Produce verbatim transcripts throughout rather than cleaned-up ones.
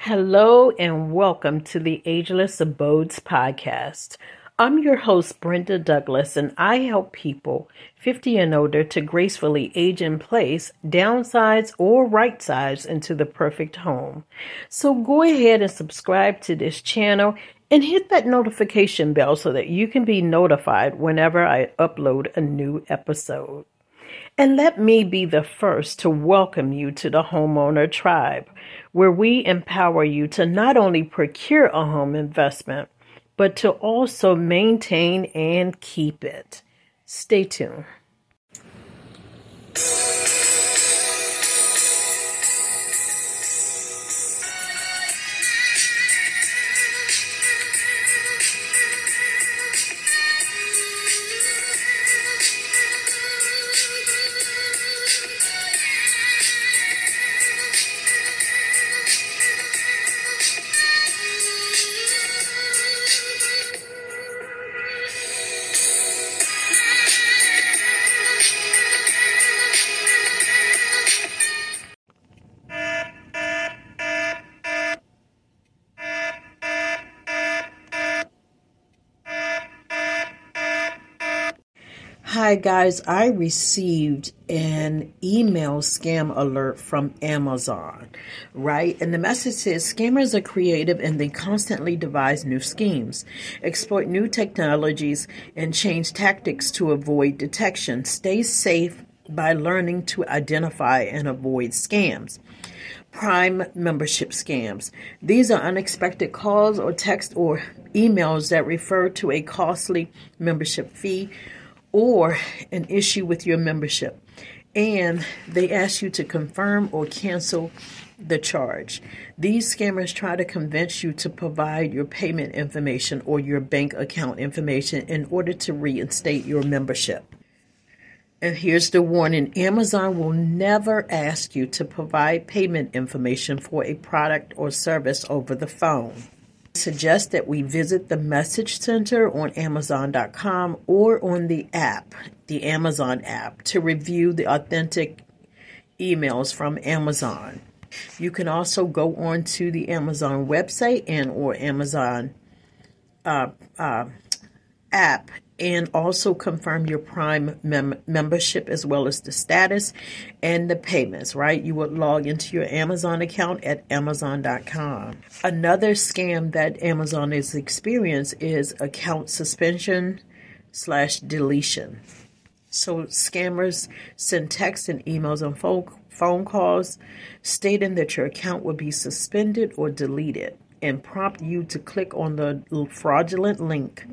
Hello and welcome to the Ageless Abodes podcast. I'm your host, Brenda Douglas, and I help people fifty and older to gracefully age in place, downsize, or right size into the perfect home. So go ahead and subscribe to this channel and hit that notification bell so that you can be notified whenever I upload a new episode. And let me be the first to welcome you to the homeowner tribe, where we empower you to not only procure a home investment, but to also maintain and keep it. Stay tuned. Hi guys, I received an email scam alert from Amazon, right? And the message says scammers are creative and they constantly devise new schemes, exploit new technologies, and change tactics to avoid detection. Stay safe by learning to identify and avoid scams. Prime membership scams. These are unexpected calls or text or emails that refer to a costly membership fee or an issue with your membership, and they ask you to confirm or cancel the charge. These scammers try to convince you to provide your payment information or your bank account information in order to reinstate your membership. And here's the warning: Amazon will never ask you to provide payment information for a product or service over the phone. Suggest that we visit the message center on Amazon dot com or on the app, the Amazon app, to review the authentic emails from Amazon. You can also go on to the Amazon website and or Amazon uh, uh, app and also confirm your Prime mem- membership as well as the status and the payments, right? You would log into your Amazon account at Amazon dot com. Another scam that Amazon has experienced is account suspension slash deletion. So scammers send texts and emails and phone, phone calls stating that your account will be suspended or deleted and prompt you to click on the fraudulent link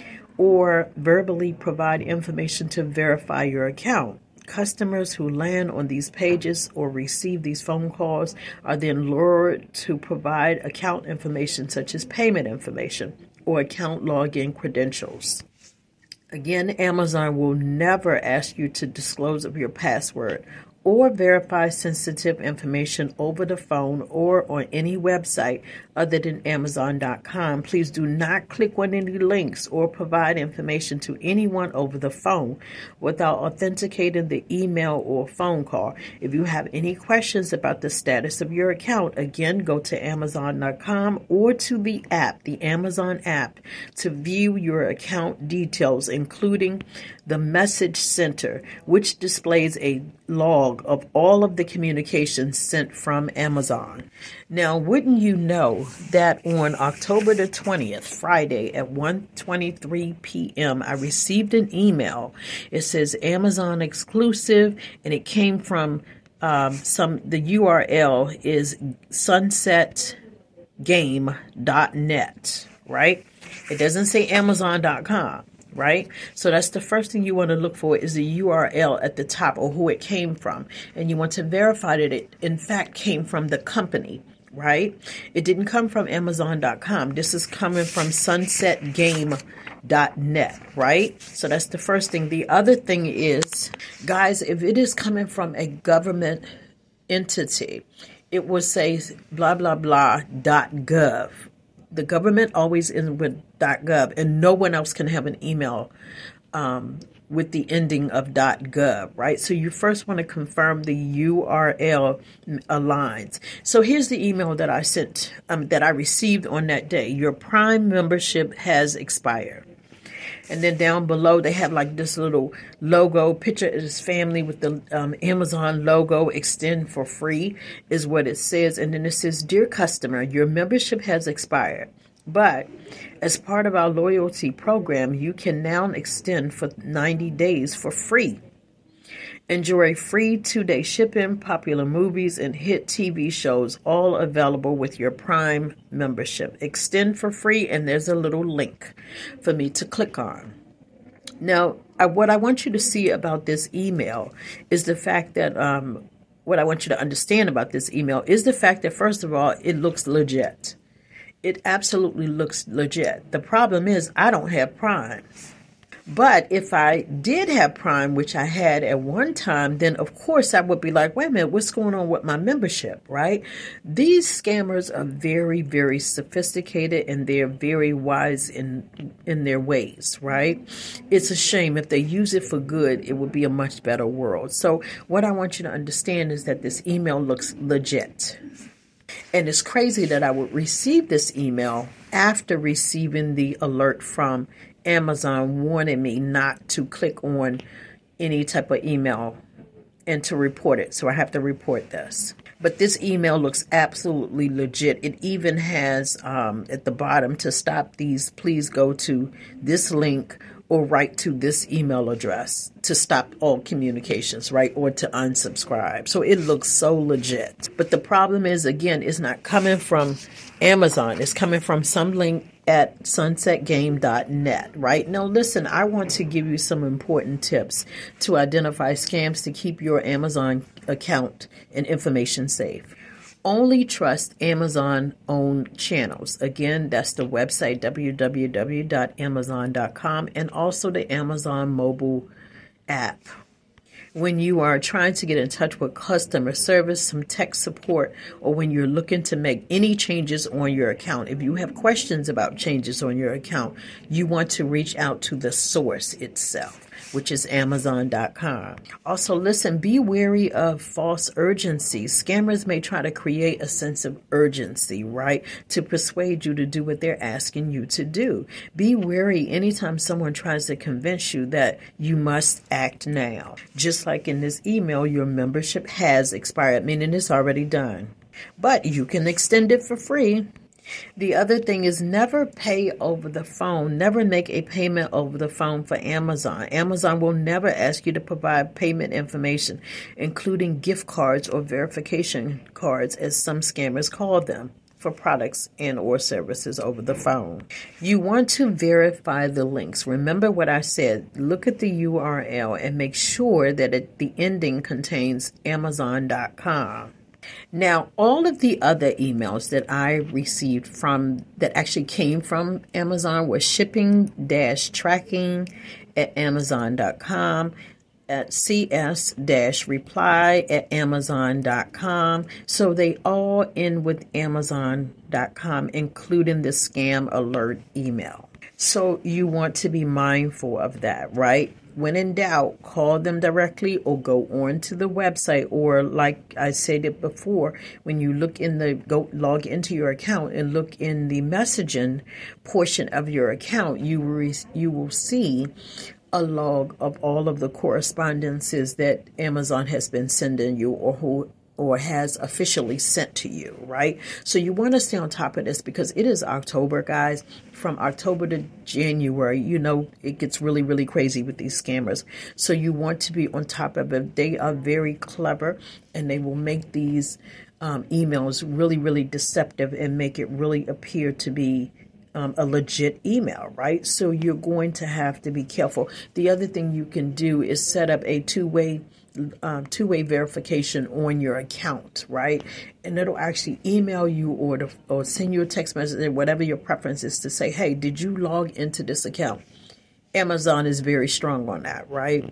or verbally provide information to verify your account. Customers who land on these pages or receive these phone calls are then lured to provide account information such as payment information or account login credentials. Again, Amazon will never ask you to disclose of your password or verify sensitive information over the phone or on any website other than Amazon dot com. Please do not click on any links or provide information to anyone over the phone without authenticating the email or phone call. If you have any questions about the status of your account, again, go to Amazon dot com or to the app, the Amazon app, to view your account details, including the message center, which displays a log of all of the communications sent from Amazon. Now, wouldn't you know that on October the twentieth, Friday at one twenty-three p.m., I received an email. It says Amazon exclusive, and it came from um, some, the U R L is sunset game dot net, right? It doesn't say Amazon dot com. Right? So that's the first thing you want to look for is the U R L at the top or who it came from. And you want to verify that it, in fact, came from the company, right? It didn't come from Amazon dot com. This is coming from sunset game dot net, right? So that's the first thing. The other thing is, guys, if it is coming from a government entity, it will say blah, blah, blah dot gov. The government always ends with .gov, and no one else can have an email um, with the ending of .gov, right? So you first want to confirm the U R L aligns. So here's the email that I sent, um, that I received on that day. Your Prime membership has expired. And then down below, they have like this little logo, picture of this family with the um, Amazon logo, extend for free is what it says. And then it says, dear customer, your membership has expired. But as part of our loyalty program, you can now extend for ninety days for free. Enjoy free two-day shipping, popular movies, and hit T V shows, all available with your Prime membership. Extend for free, and there's a little link for me to click on. Now, I, what I want you to see about this email is the fact that, um, what I want you to understand about this email is the fact that, first of all, it looks legit. It absolutely looks legit. The problem is I don't have Prime. But if I did have Prime, which I had at one time, then of course I would be like, wait a minute, what's going on with my membership, right? These scammers are very, very sophisticated, and they're very wise in in their ways, right? It's a shame. If they use it for good, it would be a much better world. So what I want you to understand is that this email looks legit. And it's crazy that I would receive this email after receiving the alert from Amazon warning me not to click on any type of email and to report it. So I have to report this. But this email looks absolutely legit. It even has um, at the bottom, to stop these, please go to this link or write to this email address to stop all communications, right? Or to unsubscribe. So it looks so legit. But the problem is, again, it's not coming from Amazon. It's coming from some link at sunset game dot net, right? Now, listen, I want to give you some important tips to identify scams to keep your Amazon account and information safe. Only trust Amazon-owned channels. Again, that's the website, w w w dot amazon dot com, and also the Amazon mobile app. When you are trying to get in touch with customer service, some tech support, or when you're looking to make any changes on your account, if you have questions about changes on your account, you want to reach out to the source itself, which is amazon dot com. Also, listen, be wary of false urgency. Scammers may try to create a sense of urgency, right, to persuade you to do what they're asking you to do. Be wary anytime someone tries to convince you that you must act now. Just like in this email, your membership has expired, meaning it's already done. But you can extend it for free. The other thing is, never pay over the phone. Never make a payment over the phone for Amazon. Amazon will never ask you to provide payment information, including gift cards or verification cards, as some scammers call them, for products and or services over the phone. You want to verify the links. Remember what I said. Look at the U R L and make sure that it, the ending contains amazon dot com. Now, all of the other emails that I received from that actually came from Amazon were shipping dash tracking at amazon dot com, at cs dash reply at amazon dot com. So they all end with amazon dot com, including the scam alert email. So you want to be mindful of that, right? When in doubt, call them directly or go on to the website, or like I said it before, when you look in the, go log into your account and look in the messaging portion of your account, you will, you will see a log of all of the correspondences that Amazon has been sending you, or who or has officially sent to you, right? So you want to stay on top of this, because it is October, guys. From October to January, you know, it gets really, really crazy with these scammers. So you want to be on top of it. They are very clever, and they will make these um, emails really, really deceptive and make it really appear to be Um, a legit email, right? So you're going to have to be careful. The other thing you can do is set up a two-way um, two-way verification on your account, right? And it'll actually email you or to, or send you a text message, whatever your preference is, to say, hey, did you log into this account? Amazon is very strong on that, right?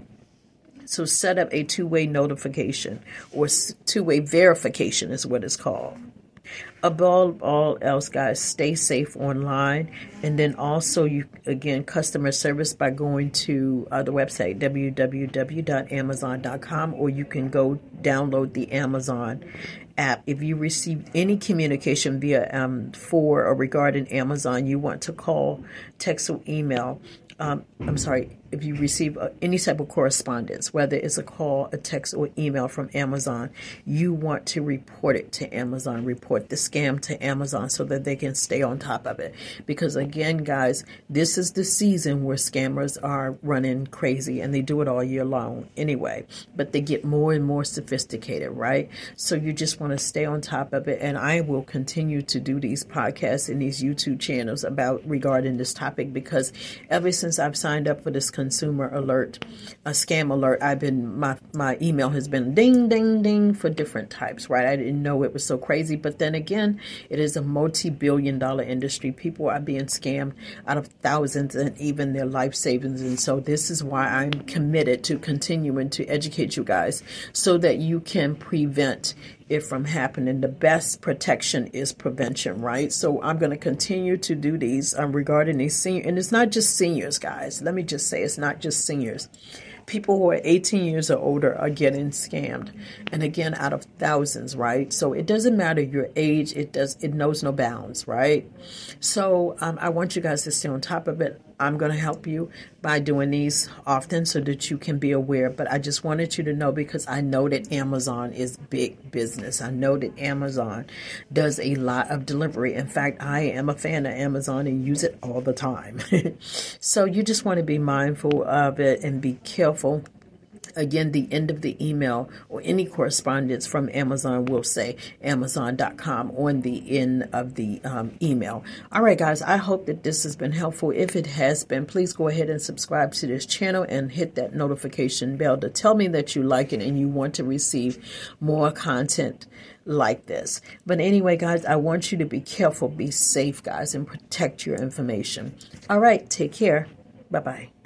So set up a two-way notification, or two-way verification is what it's called. Above all else, guys, stay safe online. And then also, you again, customer service by going to uh, the website w w w dot amazon dot com, or you can go download the Amazon app. If you receive any communication via um, for or regarding Amazon, you want to call, text, or email. Um, I'm sorry, if you receive uh, any type of correspondence, whether it's a call, a text, or email from Amazon, you want to report it to Amazon, report the scam to Amazon so that they can stay on top of it. Because again, guys, this is the season where scammers are running crazy, and they do it all year long anyway, but they get more and more sophisticated, right? So you just want to stay on top of it. And I will continue to do these podcasts and these YouTube channels about regarding this topic, because ever since I've signed up for this consumer alert, a scam alert, I've been, my, my email has been ding, ding, ding for different types, right? I didn't know it was so crazy. But then again, it is a multi-billion dollar industry. People are being scammed out of thousands and even their life savings. And so this is why I'm committed to continuing to educate you guys so that you can prevent it from happening. The best protection is prevention, right? So I'm going to continue to do these um, regarding these senior, and it's not just seniors, guys. Let me just say, it's not just seniors. People who are eighteen years or older are getting scammed, and again, out of thousands, right? So it doesn't matter your age; it does. It knows no bounds, right? So um, I want you guys to stay on top of it. I'm going to help you by doing these often so that you can be aware. But I just wanted you to know, because I know that Amazon is big business. I know that Amazon does a lot of delivery. In fact, I am a fan of Amazon and use it all the time. So you just want to be mindful of it and be careful. Again, the end of the email or any correspondence from Amazon will say amazon dot com on the end of the um, email. All right, guys, I hope that this has been helpful. If it has been, please go ahead and subscribe to this channel and hit that notification bell to tell me that you like it and you want to receive more content like this. But anyway, guys, I want you to be careful, be safe, guys, and protect your information. All right, take care. Bye-bye.